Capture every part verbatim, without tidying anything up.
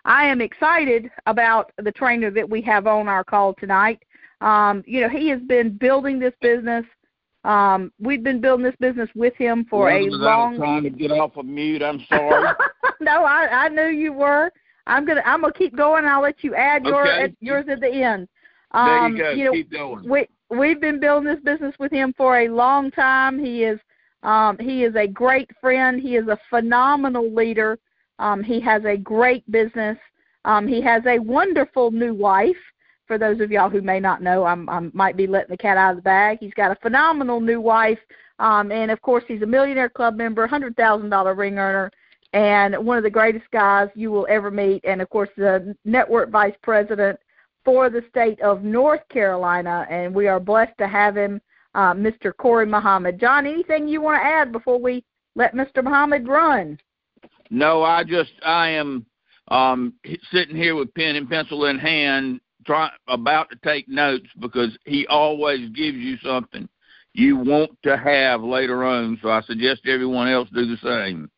I am excited about the trainer that we have on our call tonight. Um, you know, he has been building this business. Um, we've been building this business with him for a long. I'm trying to get off of mute. I'm sorry. No, I, I knew you were. I'm gonna I'm gonna keep going. I'll let you add your okay. yours at the end. Um, there you go. You know, keep going. We we've been building this business with him for a long time. He is um, he is a great friend. He is a phenomenal leader. Um, he has a great business. Um, he has a wonderful new wife. For those of y'all who may not know, I'm, I might be letting the cat out of the bag. He's got a phenomenal new wife, um, and, of course, he's a Millionaire Club member, one hundred thousand dollars ring earner, and one of the greatest guys you will ever meet, and, of course, the network vice president for the state of North Carolina, and we are blessed to have him, uh, Mister Corey Muhammad. John, anything you want to add before we let Mister Muhammad run? No, I just I am um, sitting here with pen and pencil in hand, trying about to take notes because he always gives you something you want to have later on. So I suggest everyone else do the same.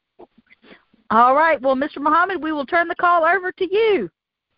All right. Well, Mister Muhammad, we will turn the call over to you.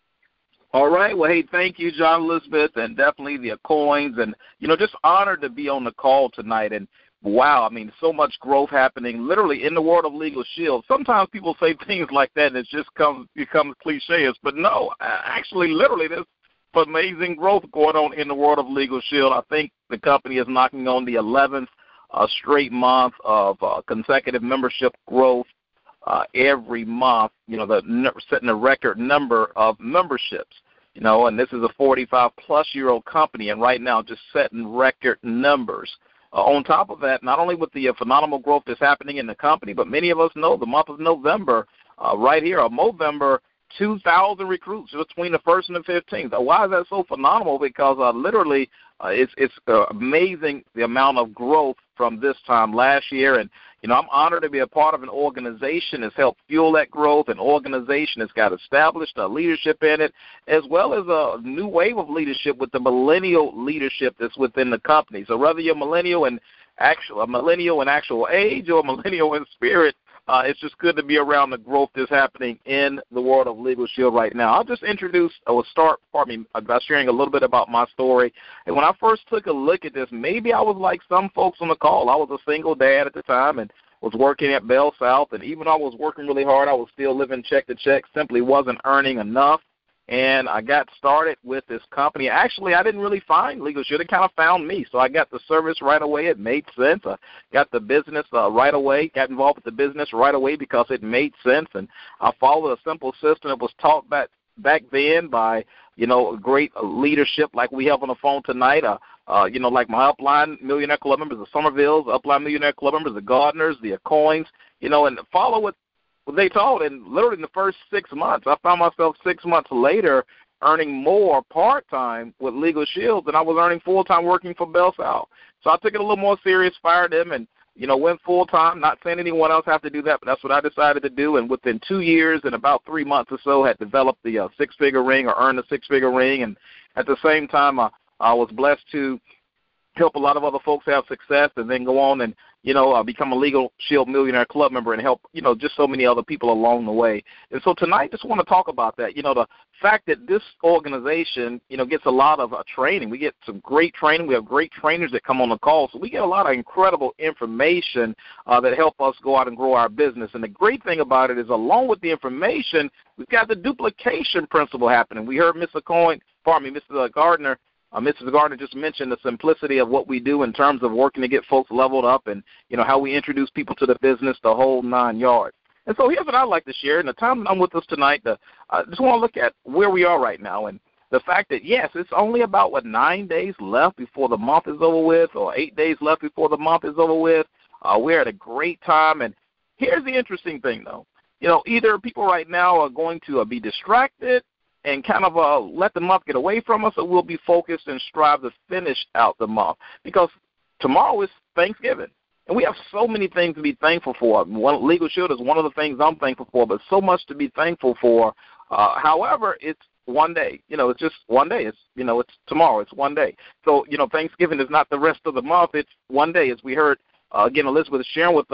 All right. Well, hey, thank you, John Elizabeth, and definitely the coins, and you know, just honored to be on the call tonight. And wow, I mean, so much growth happening literally in the world of Legal Shield. Sometimes people say things like that and it just comes becomes cliches, but no, actually, literally, there's amazing growth going on in the world of Legal Shield. I think the company is knocking on the eleventh uh, straight month of uh, consecutive membership growth uh, every month, you know, the setting a record number of memberships. You know, and this is a forty-five plus year old company, and right now just setting record numbers. Uh, on top of that, not only with the uh, phenomenal growth that's happening in the company, but many of us know the month of November, uh, right here, of Movember, two thousand recruits between the first and the fifteenth. Why is that so phenomenal? Because uh, literally uh, it's it's uh, amazing the amount of growth from this time last year. And, you know, I'm honored to be a part of an organization that's helped fuel that growth, an organization that's got established uh, leadership in it, as well as a new wave of leadership with the millennial leadership that's within the company. So whether you're millennial and actual, a millennial in actual age or a millennial in spirit, Uh, it's just good to be around the growth that's happening in the world of Legal Shield right now. I'll just introduce, I will start, pardon me, by sharing a little bit about my story. And when I first took a look at this, maybe I was like some folks on the call. I was a single dad at the time and was working at Bell South. And even though I was working really hard, I was still living check to check, simply wasn't earning enough. And I got started with this company. Actually, I didn't really find Legal Shield. It kind of found me. So I got the service right away. It made sense. I got the business uh, right away, got involved with the business right away because it made sense. And I followed a simple system that was taught back, back then by, you know, great leadership like we have on the phone tonight. Uh, uh, you know, like my upline Millionaire Club members, the Somervilles, upline Millionaire Club members, the Gardners, the Coins, you know, and follow what they taught. And literally in the first six months, I found myself six months later earning more part-time with Legal Shield than I was earning full-time working for Bell South. So I took it a little more serious, fired them, and, you know, went full-time. Not saying anyone else have to do that, but that's what I decided to do. And within two years and about three months or so, had developed the uh, six-figure ring or earned the six-figure ring. And at the same time, uh, I was blessed to help a lot of other folks have success and then go on and, you know, uh, become a Legal Shield Millionaire Club member and help, you know, just so many other people along the way. And so tonight, just want to talk about that. You know, the fact that this organization, you know, gets a lot of uh, training. We get some great training. We have great trainers that come on the call. So we get a lot of incredible information uh, that help us go out and grow our business. And the great thing about it is along with the information, we've got the duplication principle happening. We heard Mister Coyne, pardon me, Mister Gardner, Uh, Missus Gardner just mentioned the simplicity of what we do in terms of working to get folks leveled up and, you know, how we introduce people to the business, the whole nine yards. And so here's what I'd like to share. And the time that I'm with us tonight, the, I just want to look at where we are right now and the fact that, yes, it's only about, what, nine days left before the month is over with or eight days left before the month is over with. Uh, we're at a great time. And here's the interesting thing, though. You know, either people right now are going to uh, be distracted and kind of uh, let the month get away from us, or we'll be focused and strive to finish out the month. Because tomorrow is Thanksgiving, and we have so many things to be thankful for. One, Legal Shield is one of the things I'm thankful for, but so much to be thankful for. Uh, however, it's one day. You know, it's just one day. It's, you know, it's tomorrow. It's one day. So, you know, Thanksgiving is not the rest of the month. It's one day, as we heard, uh, again, Elizabeth is sharing with us.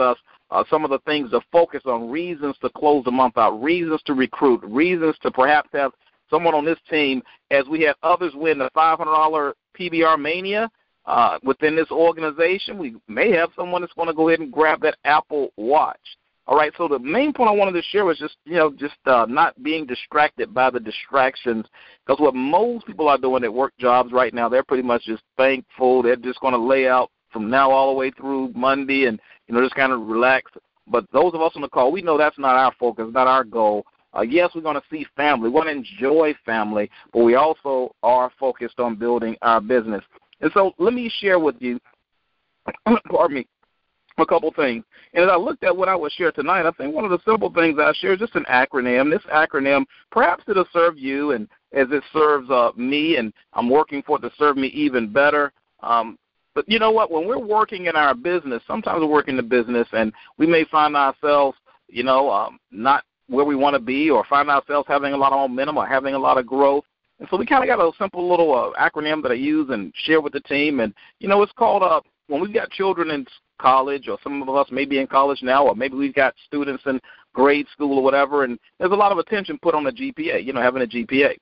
uh, some of the things to focus on, reasons to close the month out, reasons to recruit, reasons to perhaps have someone on this team, as we had others win the five hundred dollars P B R Mania uh, within this organization. We may have someone that's going to go ahead and grab that Apple Watch. All right, so the main point I wanted to share was just, you know, just uh, not being distracted by the distractions, because what most people are doing at work jobs right now, they're pretty much just thankful. They're just going to lay out from now all the way through Monday and, you know, just kind of relax. But those of us on the call, we know that's not our focus, not our goal. Uh, yes, we're going to see family. We want to enjoy family, but we also are focused on building our business. And so let me share with you, pardon me, a couple things. And as I looked at what I would share tonight, I think one of the simple things I share is just an acronym. This acronym, perhaps it'll serve you, and as it serves uh, me, and I'm working for it to serve me even better. Um, but you know what? When we're working in our business, sometimes we're working the business, and we may find ourselves, you know, um, not where we want to be, or find ourselves having a lot of momentum or having a lot of growth. And so we kind of got a simple little uh, acronym that I use and share with the team. And, you know, it's called, uh, when we've got children in college, or some of us may be in college now, or maybe we've got students in grade school or whatever, and there's a lot of attention put on the G P A, you know, having a G P A.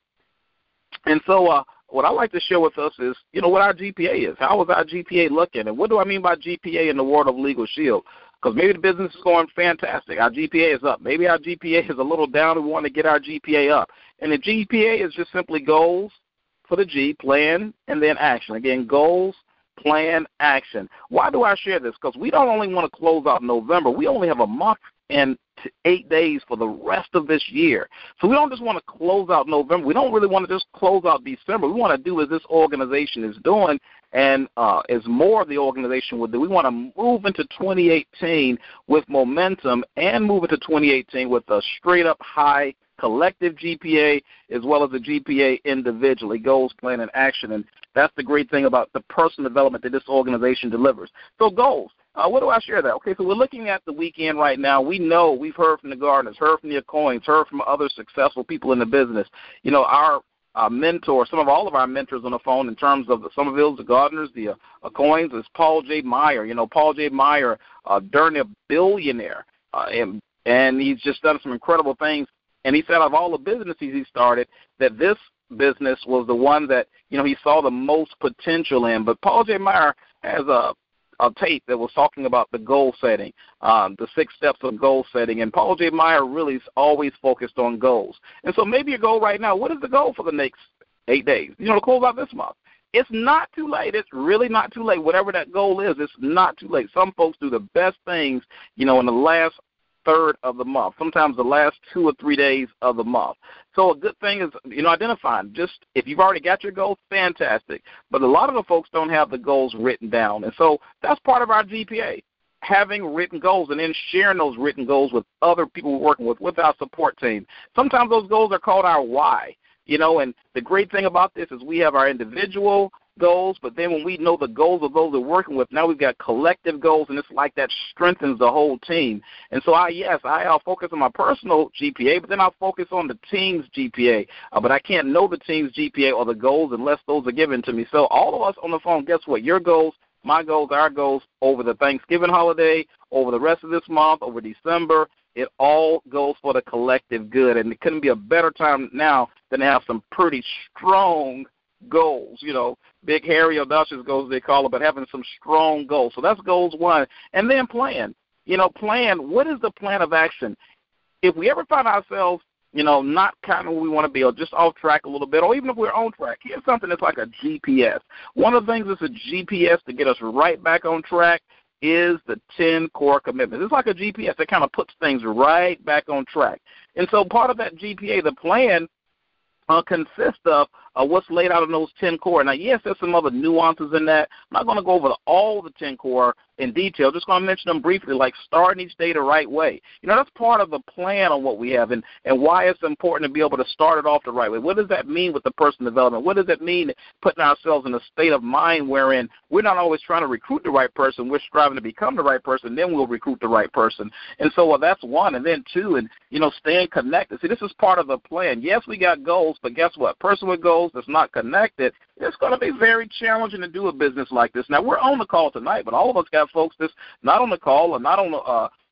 And so uh, what I like to share with us is, you know, what our G P A is. How is our G P A looking? And what do I mean by G P A in the world of Legal Shield? Because maybe the business is going fantastic. Our G P A is up. Maybe our G P A is a little down. We want to get our G P A up. And the G P A is just simply goals for the G, plan, and then action. Again, goals, plan, action. Why do I share this? Because we don't only want to close out November. We only have a month and eight days for the rest of this year. So we don't just want to close out November. We don't really want to just close out December. We want to do as this organization is doing, and uh, as more of the organization would do. We want to move into twenty eighteen with momentum, and move into twenty eighteen with a straight-up high collective G P A, as well as the G P A individually, goals, plan, and action. And that's the great thing about the personal development that this organization delivers. So goals. Uh, what do I share that? Okay, so we're looking at the weekend right now. We know, we've heard from the Gardners, heard from the Coins, heard from other successful people in the business. You know, our uh, mentor, some of all of our mentors on the phone in terms of the Somervilles, the Gardners, the uh, Coins, is Paul J. Meyer. You know, Paul J. Meyer, uh, during a billionaire, uh, and, and he's just done some incredible things. And he said of all the businesses he started, that this business was the one that, you know, he saw the most potential in. But Paul J. Meyer has a, a tape that was talking about the goal setting, um, the six steps of goal setting. And Paul J. Meyer really is always focused on goals. And so maybe your goal right now, what is the goal for the next eight days? You know, to close out this month. It's not too late. It's really not too late. Whatever that goal is, it's not too late. Some folks do the best things, you know, in the last third of the month, sometimes the last two or three days of the month. So a good thing is, you know, identifying. Just if you've already got your goals, fantastic. But a lot of the folks don't have the goals written down. And so that's part of our G P A, having written goals and then sharing those written goals with other people we're working with, with our support team. Sometimes those goals are called our why. You know, and the great thing about this is we have our individual goals, but then when we know the goals of those we're working with, now we've got collective goals, and it's like that strengthens the whole team. And so, I yes, I, I'll focus on my personal G P A, but then I'll focus on the team's G P A. Uh, but I can't know the team's G P A or the goals unless those are given to me. So all of us on the phone, guess what? Your goals, my goals, our goals over the Thanksgiving holiday, over the rest of this month, over December, it all goes for the collective good. And it couldn't be a better time now than to have some pretty strong goals, you know, big, hairy, audacious goals they call it, but having some strong goals. So that's goals one. And then plan. You know, plan, what is the plan of action? If we ever find ourselves, you know, not kind of where we want to be or just off track a little bit, or even if we're on track, here's something that's like a G P S. One of the things that's a G P S to get us right back on track is the ten core commitments. It's like a G P S that kind of puts things right back on track. And so part of that G P A, the plan, uh, consists of uh, what's laid out in those ten core. Now, yes, there's some other nuances in that. I'm not going to go over the, all the ten core in detail. Just going to mention them briefly, like starting each day the right way. You know, that's part of the plan on what we have and, and why it's important to be able to start it off the right way. What does that mean with the personal development? What does it mean putting ourselves in a state of mind wherein we're not always trying to recruit the right person, we're striving to become the right person, then we'll recruit the right person. And so well, that's one. And then two, and, you know, staying connected. See, this is part of the plan. Yes, we got goals, but guess what? Person with goals that's not connected, it's going to be very challenging to do a business like this. Now, we're on the call tonight, but all of us got folks that's not on the call or not on the, uh,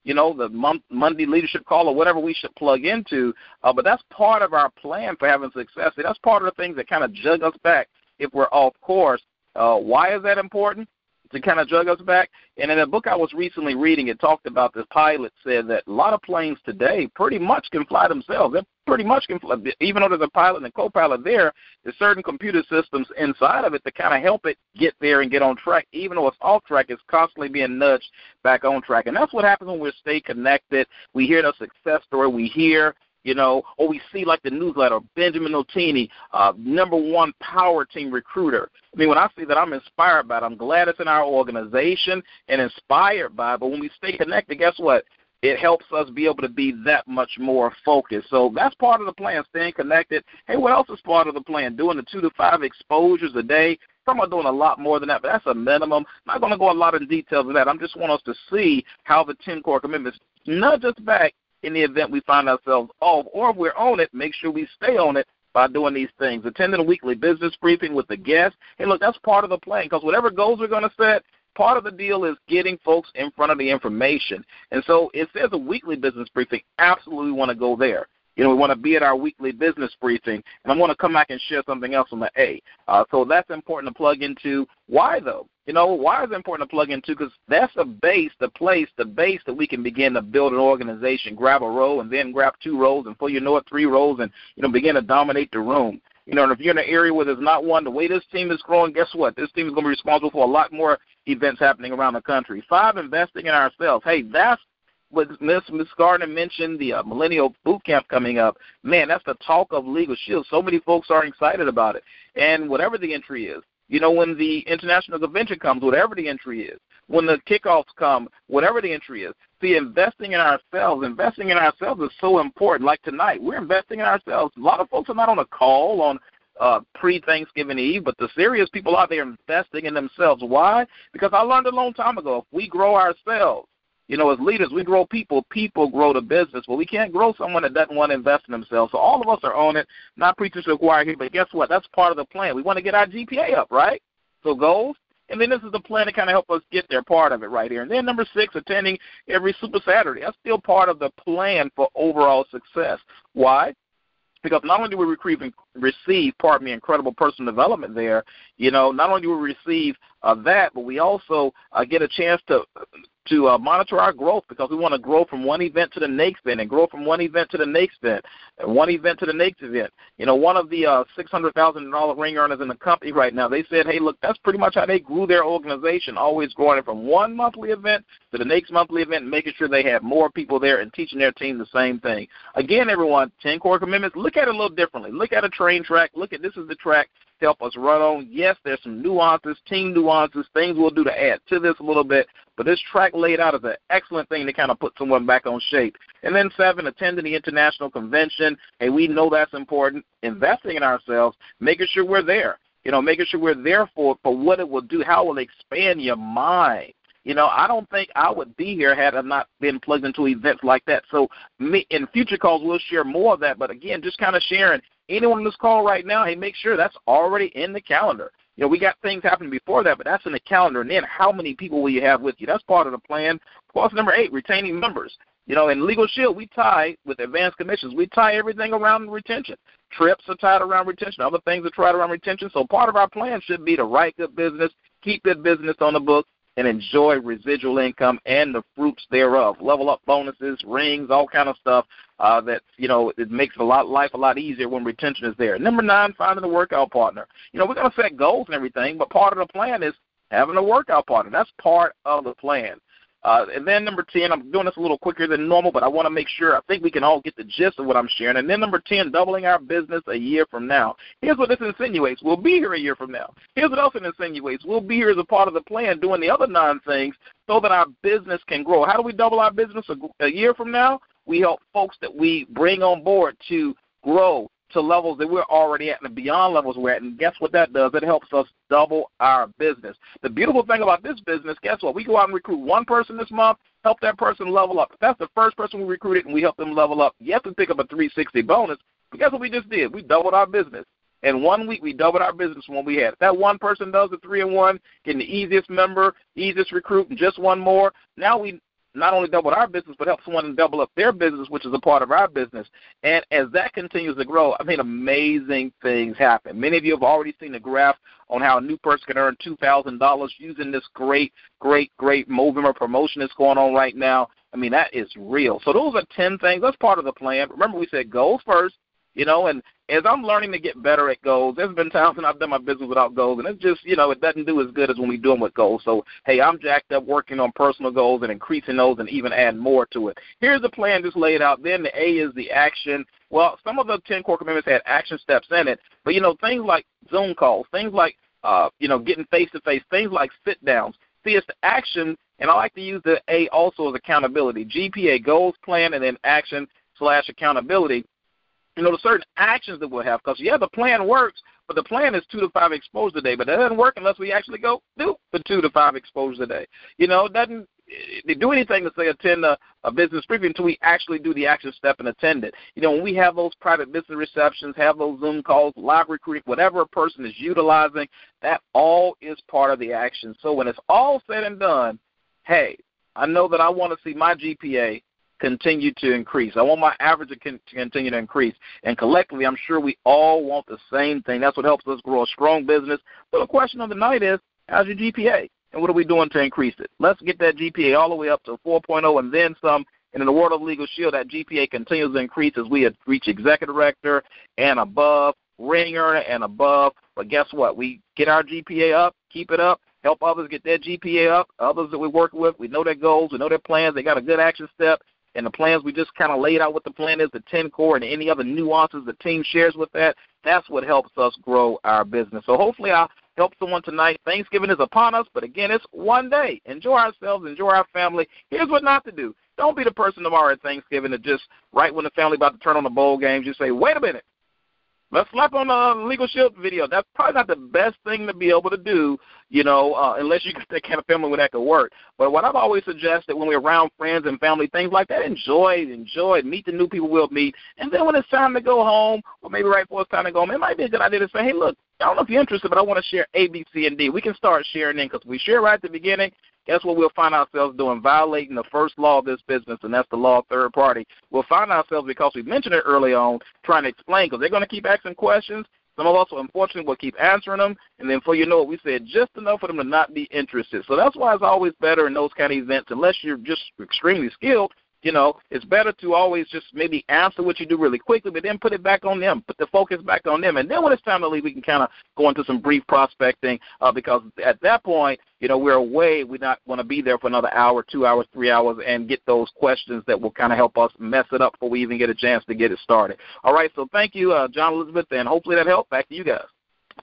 you know, the month, Monday leadership call or whatever we should plug into. Uh, but that's part of our plan for having success. And that's part of the things that kind of jug us back if we're off course. Uh, why is that important? To kind of jug us back. And in a book I was recently reading, it talked about this pilot said that a lot of planes today pretty much can fly themselves. They pretty much can fly. Even though there's a pilot and a co-pilot there, there's certain computer systems inside of it to kind of help it get there and get on track. Even though it's off track, it's constantly being nudged back on track. And that's what happens when we stay connected. We hear the success story. We hear, you know, or we see like the newsletter, Benjamin Otini, uh, number one power team recruiter. I mean, when I see that, I'm inspired by it. I'm glad it's in our organization and inspired by it. But when we stay connected, guess what? It helps us be able to be that much more focused. So that's part of the plan, staying connected. Hey, what else is part of the plan? Doing the two to five exposures a day. Some are doing a lot more than that, but that's a minimum. I'm not going to go a lot in details of that. I just want us to see how the ten core commitments nudge us back in the event we find ourselves off, or if we're on it, make sure we stay on it by doing these things. Attending a weekly business briefing with the guests. Hey, look, that's part of the plan, because whatever goals we're going to set, part of the deal is getting folks in front of the information. And so it says a weekly business briefing. Absolutely want to go there. You know, we want to be at our weekly business briefing, and I'm going to come back and share something else on the A. Uh, so that's important to plug into. Why, though? You know, why is it important to plug into? Because that's the base, the place, the base that we can begin to build an organization, grab a role, and then grab two roles, and before you know it, three roles, and, you know, begin to dominate the room. You know, and if you're in an area where there's not one, the way this team is growing, guess what? This team is going to be responsible for a lot more events happening around the country. Five, investing in ourselves. Hey, that's what Miss Miss Gardner mentioned, the uh, Millennial Boot Camp coming up. Man, that's the talk of Legal Shield. So many folks are excited about it. And whatever the entry is, you know, when the international convention comes, whatever the entry is, when the kickoffs come, whatever the entry is, see, investing in ourselves, investing in ourselves is so important. Like tonight, we're investing in ourselves. A lot of folks are not on a call on uh, pre-Thanksgiving Eve, but the serious people out there investing in themselves. Why? Because I learned a long time ago, if we grow ourselves, you know, as leaders, we grow people. People grow the business. But we can't grow someone that doesn't want to invest in themselves. So all of us are on it, not preaching to the choir here, but guess what? That's part of the plan. We want to get our G P A up, right? So goals. And then this is the plan to kind of help us get there, part of it right here. And then number six, attending every Super Saturday. That's still part of the plan for overall success. Why? Because not only do we receive, receive, pardon me, incredible personal development there, you know, not only do we receive uh, that, but we also uh, get a chance to to uh, monitor our growth, because we want to grow from one event to the next event and grow from one event to the next event and one event to the next event. You know, one of the uh, six hundred thousand dollars ring earners in the company right now, they said, hey, look, that's pretty much how they grew their organization, always growing it from one monthly event to the next monthly event and making sure they have more people there and teaching their team the same thing. Again, everyone, ten core commitments, look at it a little differently. Look at a train track. Look at this is the track to help us run on. Yes, there's some nuances, team nuances, things we'll do to add to this a little bit, but this track laid out is an excellent thing to kind of put someone back on shape. And then seven, attending the international convention. Hey, we know that's important. Investing in ourselves, making sure we're there. You know, making sure we're there for, for what it will do, how it will expand your mind. You know, I don't think I would be here had I not been plugged into events like that. So me, in future calls, we'll share more of that. But, again, just kind of sharing. Anyone on this call right now, hey, make sure that's already in the calendar. You know, we got things happening before that, but that's in the calendar. And then how many people will you have with you? That's part of the plan. Clause number eight, retaining members. You know, in Legal Shield, we tie, with advanced commissions, we tie everything around retention. Trips are tied around retention. Other things are tied around retention. So part of our plan should be to write good business, keep good business on the books, and enjoy residual income and the fruits thereof. Level up bonuses, rings, all kind of stuff uh, that, you know, it makes a lot life a lot easier when retention is there. Number nine, finding a workout partner. You know, we're going to set goals and everything, but part of the plan is having a workout partner. That's part of the plan. Uh, and then number ten, I'm doing this a little quicker than normal, but I want to make sure, I think we can all get the gist of what I'm sharing. And then number ten, doubling our business a year from now. Here's what this insinuates. We'll be here a year from now. Here's what else it insinuates. We'll be here as a part of the plan doing the other nine things so that our business can grow. How do we double our business a, a year from now? We help folks that we bring on board to grow to levels that we're already at and beyond levels we're at. And guess what that does? It helps us double our business. The beautiful thing about this business, guess what? We go out and recruit one person this month, help that person level up. If that's the first person we recruited and we help them level up, you have to pick up a three sixty bonus. But guess what we just did? We doubled our business. In one week, we doubled our business from what we had. If that one person does the three and one, getting the easiest member, easiest recruit, and just one more, now we not only double our business, but help someone double up their business, which is a part of our business. And as that continues to grow, I mean, amazing things happen. Many of you have already seen the graph on how a new person can earn two thousand dollars using this great, great, great Movember promotion that's going on right now. I mean, that is real. So those are ten things. That's part of the plan. Remember, we said goals first, you know, and as I'm learning to get better at goals, there's been times when I've done my business without goals, and it's just, you know, it doesn't do as good as when we do them with goals. So, hey, I'm jacked up working on personal goals and increasing those and even add more to it. Here's the plan just laid out. Then the A is the action. Well, some of the ten core commitments had action steps in it, but, you know, things like Zoom calls, things like, uh, you know, getting face-to-face, things like sit-downs. See, it's the action, and I like to use the A also as accountability. G P A, goals, plan, and then action slash accountability. You know, the certain actions that we'll have, because, yeah, the plan works, but the plan is two to five exposures a day, but that doesn't work unless we actually go do the two to five exposures a day. You know, it doesn't they do anything to say attend a, a business briefing until we actually do the action step and attend it. You know, when we have those private business receptions, have those Zoom calls, live recruiting, whatever a person is utilizing, that all is part of the action. So when it's all said and done, hey, I know that I want to see my G P A continue to increase. I want my average to, con- to continue to increase. And collectively, I'm sure we all want the same thing. That's what helps us grow a strong business. So the question of the night is, how's your G P A? And what are we doing to increase it? Let's get that G P A all the way up to four point oh and then some. And in the world of Legal Shield, that G P A continues to increase as we reach executive director and above, ring earner and above. But guess what? We get our G P A up, keep it up, help others get their G P A up. Others that we work with, we know their goals, we know their plans, they got a good action step. And the plans we just kind of laid out what the plan is, the ten core, and any other nuances the team shares with that, that's what helps us grow our business. So hopefully I'll help someone tonight. Thanksgiving is upon us, but again, it's one day. Enjoy ourselves, enjoy our family. Here's what not to do. Don't be the person tomorrow at Thanksgiving that just right when the family about to turn on the bowl games, you say, wait a minute. Let's slap on a Legal Shield video. That's probably not the best thing to be able to do, you know, uh, unless you get that kind of family where that could work. But what I've always suggested when we're around friends and family, things like that, enjoy, enjoy, meet the new people we'll meet. And then when it's time to go home, or maybe right before it's time to go home, it might be a good idea to say, hey, look, I don't know if you're interested, but I want to share A, B, C, and D. We can start sharing in because we share right at the beginning. Guess what we'll find ourselves doing? Violating the first law of this business, and that's the law of third party. We'll find ourselves, because we mentioned it early on, trying to explain, because they're going to keep asking questions. Some of us, unfortunately, will keep answering them, and then before you know it, we said just enough for them to not be interested. So that's why it's always better in those kind of events, unless you're just extremely skilled, you know, it's better to always just maybe answer what you do really quickly, but then put it back on them, put the focus back on them. And then when it's time to leave, we can kind of go into some brief prospecting uh, because at that point, you know, we're away. We're not going to be there for another hour, two hours, three hours, and get those questions that will kind of help us mess it up before we even get a chance to get it started. All right, so thank you, uh, John Elizabeth, and hopefully that helped. Back to you guys.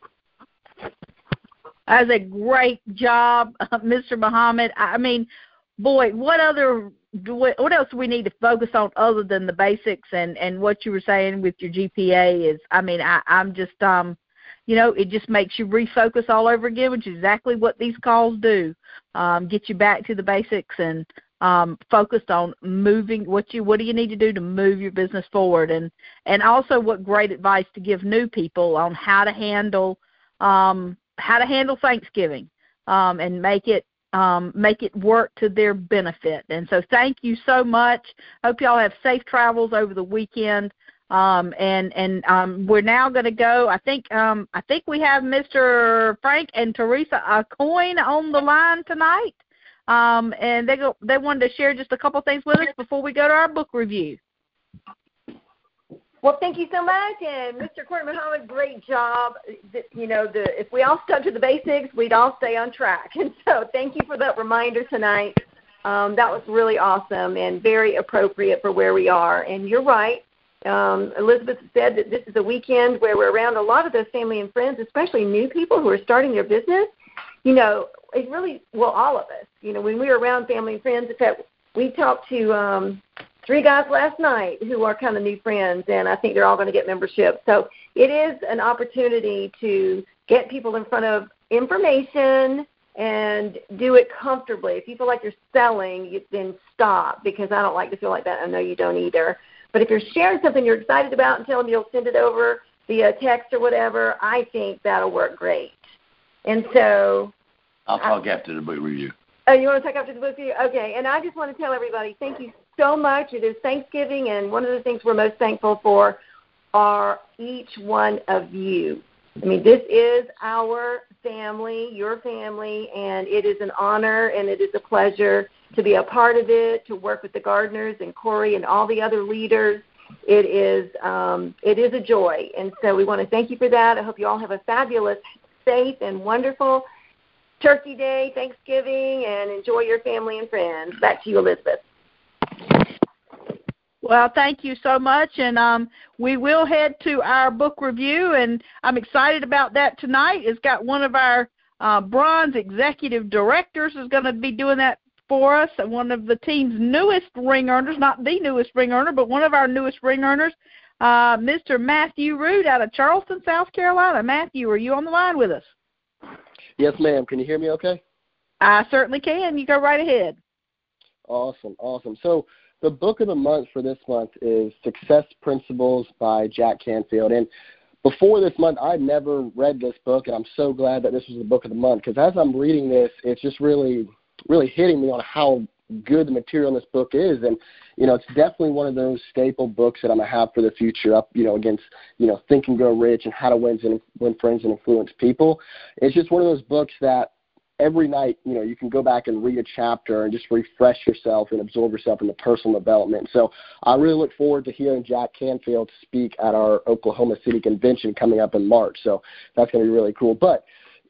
That was a great job, Mister Muhammad. I mean, boy, what other what else do we need to focus on other than the basics and, and what you were saying with your G P A is, I mean, I, I'm just, um, you know, it just makes you refocus all over again, which is exactly what these calls do, um, get you back to the basics and um, focused on moving what you, what do you need to do to move your business forward, and, and also what great advice to give new people on how to handle, um, how to handle Thanksgiving um, and make it, Um, make it work to their benefit. And so thank you so much. Hope y'all have safe travels over the weekend. Um, and and um, we're now going to go. I think um, I think we have Mister Frank and Teresa Aucoin on the line tonight. Um, and they go, they wanted to share just a couple things with us before we go to our book review. Well, thank you so much, and Mister Courtney Muhammad, great job. You know, the, if we all stuck to the basics, we'd all stay on track. And so thank you for that reminder tonight. Um, that was really awesome and very appropriate for where we are. And you're right. Um, Elizabeth said that this is a weekend where we're around a lot of those family and friends, especially new people who are starting their business. You know, it really, well, all of us, you know, when we were around family and friends, in fact, we talked to um, three guys last night who are kind of new friends, and I think they're all going to get membership. So it is an opportunity to get people in front of information and do it comfortably. If you feel like you're selling, you, then stop, because I don't like to feel like that. I know you don't either. But if you're sharing something you're excited about and tell them you'll send it over via text or whatever, I think that'll work great. And so I'll talk I, after the book review. Oh, you want to talk after the book review? Okay, and I just want to tell everybody, thank you so much. It is Thanksgiving, and one of the things we're most thankful for are each one of you. I mean, this is our family, your family, and it is an honor and it is a pleasure to be a part of it, to work with the Gardners and Corey and all the other leaders. It is um, it is a joy, and so we want to thank you for that. I hope you all have a fabulous, safe, and wonderful Turkey Day, Thanksgiving, and enjoy your family and friends. Back to you, Elizabeth. Well, thank you so much, and um, we will head to our book review, and I'm excited about that tonight. It's got one of our uh, bronze executive directors is going to be doing that for us, one of the team's newest ring earners, not the newest ring earner, but one of our newest ring earners, uh, Mister Matthew Root out of Charleston, South Carolina. Matthew, are you on the line with us? Yes, ma'am. Can you hear me okay? I certainly can. You go right ahead. Awesome, awesome. So the book of the month for this month is Success Principles by Jack Canfield. And before this month, I'd never read this book, and I'm so glad that this was the book of the month, because as I'm reading this, it's just really, really hitting me on how good the material in this book is. And, you know, it's definitely one of those staple books that I'm going to have for the future up, you know, against, you know, Think and Grow Rich and How to Win, and Win Friends and Influence People. It's just one of those books that every night, you know, you can go back and read a chapter and just refresh yourself and absorb yourself into personal development. So I really look forward to hearing Jack Canfield speak at our Oklahoma City convention coming up in March. So that's going to be really cool. But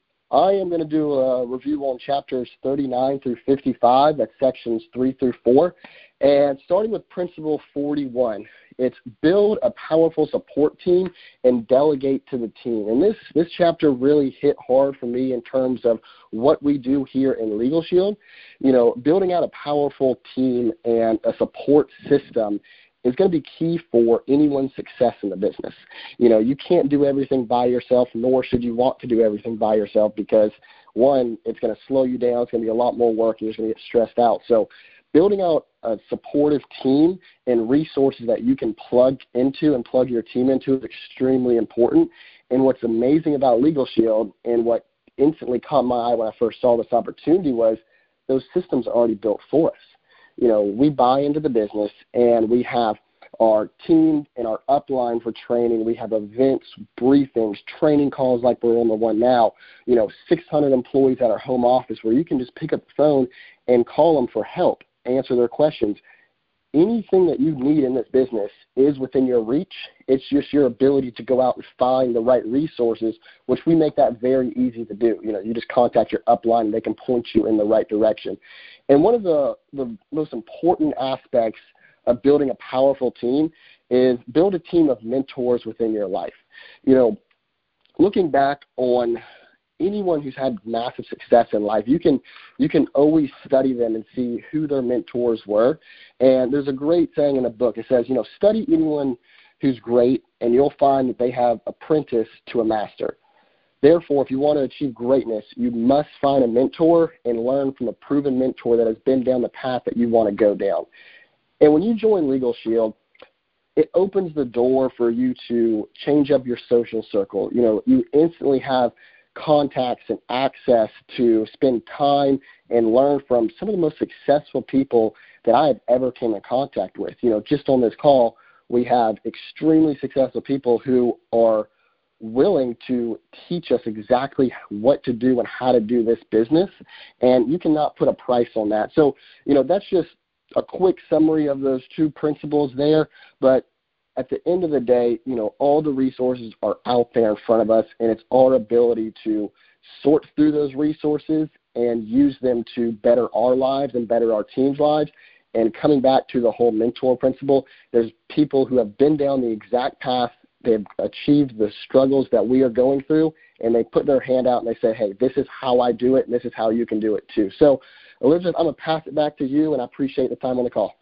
I am going to do a review on chapters thirty-nine through fifty-five. That's sections three through four. And starting with principle forty-one, it's build a powerful support team and delegate to the team. And this, this chapter really hit hard for me in terms of what we do here in Legal Shield. You know, building out a powerful team and a support system is going to be key for anyone's success in the business. You know, you can't do everything by yourself, nor should you want to do everything by yourself, because, one, it's going to slow you down. It's going to be a lot more work, and you're just going to get stressed out. So building out a supportive team and resources that you can plug into and plug your team into is extremely important. And what's amazing about Legal Shield, and what instantly caught my eye when I first saw this opportunity, was those systems are already built for us. You know, we buy into the business, and we have our team and our upline for training. We have events, briefings, training calls like we're on the one now, you know, six hundred employees at our home office where you can just pick up the phone and call them for help, answer their questions. Anything that you need in this business is within your reach. It's just your ability to go out and find the right resources, which we make that very easy to do. You know, you just contact your upline and they can point you in the right direction. And one of the, the most important aspects of building a powerful team is build a team of mentors within your life. You know, looking back on anyone who's had massive success in life, you can you can always study them and see who their mentors were. And there's a great saying in the book. It says, you know, study anyone who's great, and you'll find that they have apprentice to a master. Therefore, if you want to achieve greatness, you must find a mentor and learn from a proven mentor that has been down the path that you want to go down. And when you join Legal Shield, it opens the door for you to change up your social circle. You know, you instantly have contacts and access to spend time and learn from some of the most successful people that I have ever came in contact with. You know, just on this call, we have extremely successful people who are willing to teach us exactly what to do and how to do this business, and you cannot put a price on that. So, you know, that's just a quick summary of those two principles there, but at the end of the day, you know, all the resources are out there in front of us, and it's our ability to sort through those resources and use them to better our lives and better our team's lives. And coming back to the whole mentor principle, there's people who have been down the exact path. They've achieved the struggles that we are going through, and they put their hand out and they say, hey, this is how I do it, and this is how you can do it too. So, Elizabeth, I'm going to pass it back to you, and I appreciate the time on the call.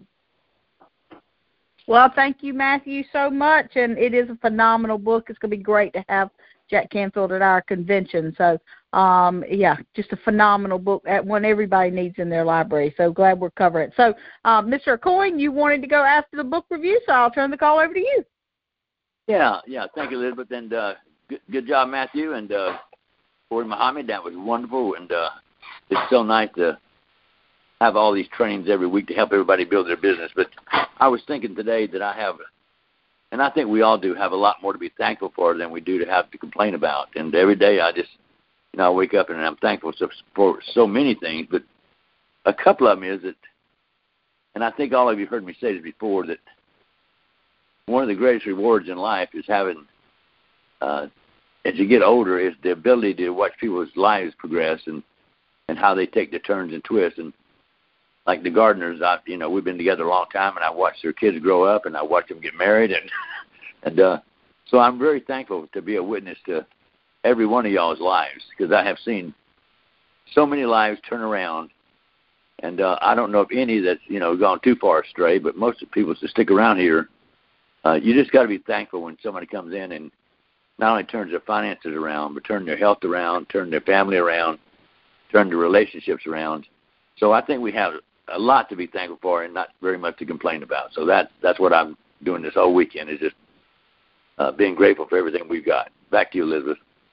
Well, thank you, Matthew, so much, and it is a phenomenal book. It's going to be great to have Jack Canfield at our convention. So, um, yeah, just a phenomenal book, one everybody needs in their library. So glad we're covering it. So, uh, Mister Coyne, you wanted to go after the book review, so I'll turn the call over to you. Yeah, yeah, thank you, Elizabeth, and uh, good, good job, Matthew, and uh, Corey Muhammad. That was wonderful, and uh, it's so nice to have all these trainings every week to help everybody build their business. But I was thinking today that I have, and I think we all do, have a lot more to be thankful for than we do to have to complain about. And every day I just, you know, I wake up and I'm thankful for so many things. But a couple of them is that, and I think all of you heard me say this before, that one of the greatest rewards in life is having, uh, as you get older, is the ability to watch people's lives progress and, and how they take the turns and twists. And like the Gardners, I, you know, we've been together a long time, and I watched their kids grow up, and I watched them get married, and and uh, so I'm very thankful to be a witness to every one of y'all's lives, because I have seen so many lives turn around, and uh, I don't know if any that's, you know, gone too far astray, but most of the people that stick around here, uh, you just got to be thankful when somebody comes in and not only turns their finances around, but turn their health around, turn their family around, turn their relationships around. So I think we have a lot to be thankful for and not very much to complain about. So that that's what I'm doing this whole weekend, is just uh, being grateful for everything we've got. Back to you, Elizabeth.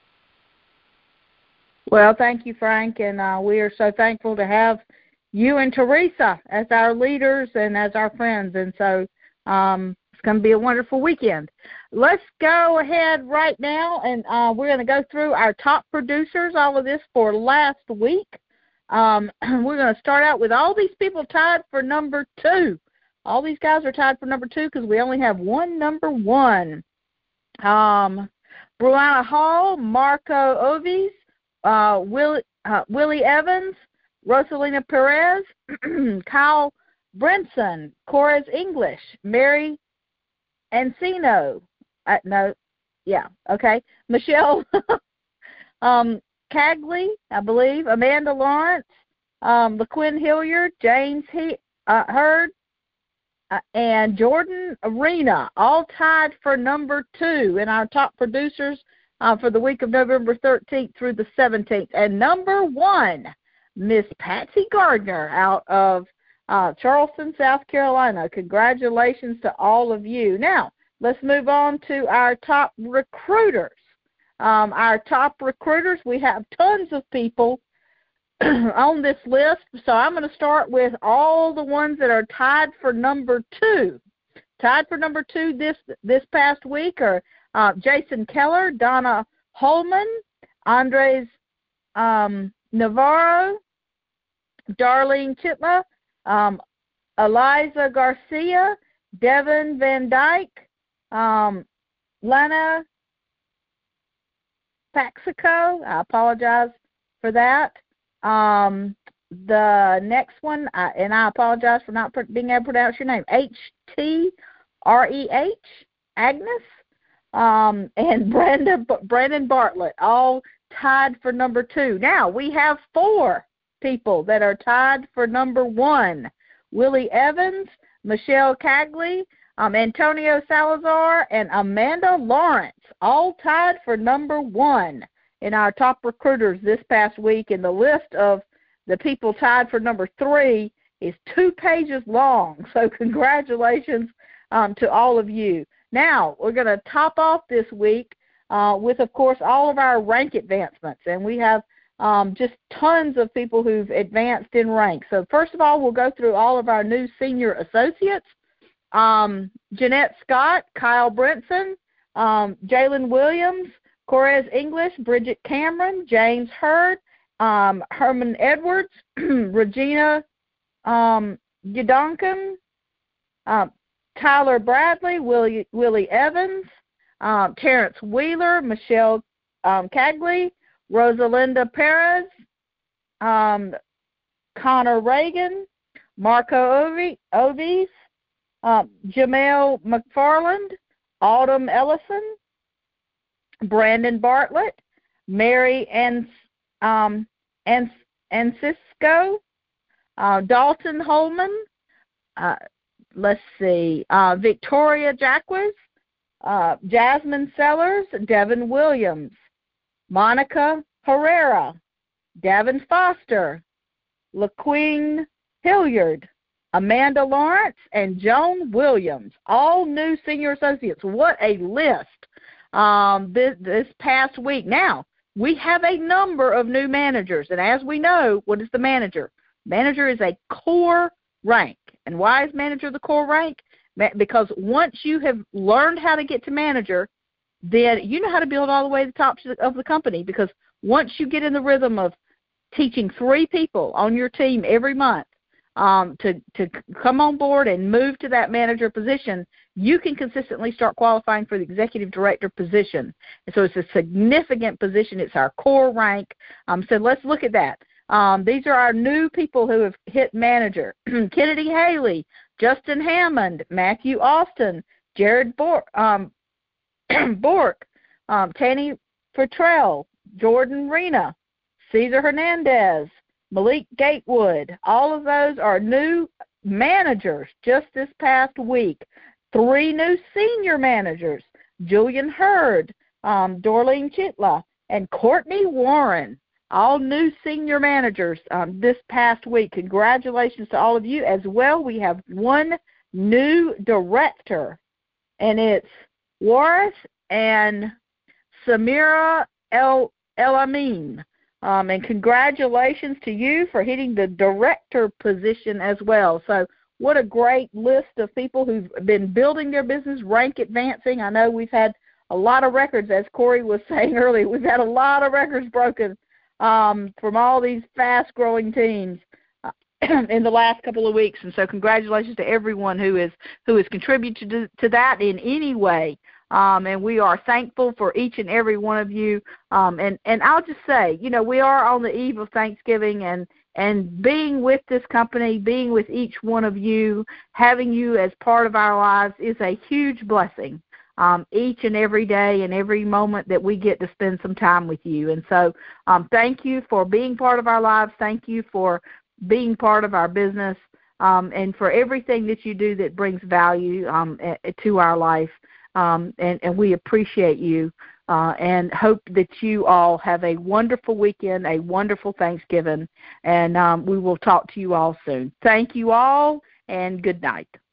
Well, thank you, Frank, and uh, we are so thankful to have you and Teresa as our leaders and as our friends, and so um, it's going to be a wonderful weekend. Let's go ahead right now, and uh, we're going to go through our top producers, all of this for last week. Um, we're going to start out with all these people tied for number two. All these guys are tied for number two because we only have one number one. Um, Brianna Hall, Marco Ovis, uh, Will, uh, Willie Evans, Rosalina Perez, Kyle Brinson, Cores English, Mary Encino, uh, no, yeah, okay, Michelle um, Cagley, I believe, Amanda Lawrence, um, LaQuinn Hilliard, James he, uh, Hurd, uh, and Jordan Arena, all tied for number two in our top producers uh, for the week of November thirteenth through the seventeenth. And number one, Miss Patsy Gardner out of uh, Charleston, South Carolina. Congratulations to all of you. Now, let's move on to our top recruiters. Um, our top recruiters, we have tons of people on this list, so I'm going to start with all the ones that are tied for number two. Tied for number two this this past week are uh, Jason Keller, Donna Holman, Andres um, Navarro, Darlene Chitla, um, Eliza Garcia, Devin Van Dyke, um, Lana Paxico, I apologize for that. Um, the next one, I, and I apologize for not being able to pronounce your name, H T R E H, Agnes, um, and Brandon, Brandon Bartlett, all tied for number two. Now, we have four people that are tied for number one. Willie Evans, Michelle Cagley, um, Antonio Salazar, and Amanda Lawrence, all tied for number one in our top recruiters this past week. And the list of the people tied for number three is two pages long. So congratulations um, to all of you. Now, we're going to top off this week uh, with, of course, all of our rank advancements. And we have um, just tons of people who've advanced in rank. So first of all, we'll go through all of our new senior associates. Um, Jeanette Scott, Kyle Brinson, um, Jalen Williams, Cores English, Bridget Cameron, James Hurd, um, Herman Edwards, Regina um, Gedonkin, uh, Tyler Bradley, Willie, Willie Evans, um, Terrence Wheeler, Michelle um, Cagley, Rosalinda Perez, um, Connor Reagan, Marco Ovi, Ovis, uh, Jamel McFarland, Autumn Ellison, Brandon Bartlett, Mary and um, and and Cisco, uh, Dalton Holman, uh, let's see, uh, Victoria Jacquez, uh, Jasmine Sellers, Devin Williams, Monica Herrera, Davin Foster, LaQueen Hilliard, Amanda Lawrence, and Joan Williams, all new senior associates. What a list um, this, this past week. Now, we have a number of new managers, and as we know, what is the manager? Manager is a core rank. And why is manager the core rank? Because once you have learned how to get to manager, then you know how to build all the way to the top of the company. Because once you get in the rhythm of teaching three people on your team every month um, to, to come on board and move to that manager position, you can consistently start qualifying for the executive director position. And so it's a significant position. It's our core rank. Um, so let's look at that. Um, these are our new people who have hit manager. Kennedy Haley, Justin Hammond, Matthew Austin, Jared Bork, um, Bork um, Tanny Fertrell, Jordan Rena, Cesar Hernandez, Malik Gatewood. All of those are new managers just this past week. Three new senior managers, Julian Hurd, um, Dorleen Chitla, and Courtney Warren, all new senior managers um, this past week. Congratulations to all of you. As well, we have one new director, and it's Waris and Samira El El-Amin. Um, and congratulations to you for hitting the director position as well. So what a great list of people who've been building their business, rank advancing. I know we've had a lot of records, as Corey was saying earlier. We've had a lot of records broken um, from all these fast-growing teams uh, in the last couple of weeks. And so congratulations to everyone who is who has contributed to, to that in any way. Um, and we are thankful for each and every one of you. Um, and, and I'll just say, you know, we are on the eve of Thanksgiving, and, and being with this company, being with each one of you, having you as part of our lives is a huge blessing. Um, each and every day and every moment that we get to spend some time with you. And so um, thank you for being part of our lives. Thank you for being part of our business, um, and for everything that you do that brings value um, to our life. Um, and, and we appreciate you uh, and hope that you all have a wonderful weekend, a wonderful Thanksgiving, and um, we will talk to you all soon. Thank you all, and good night.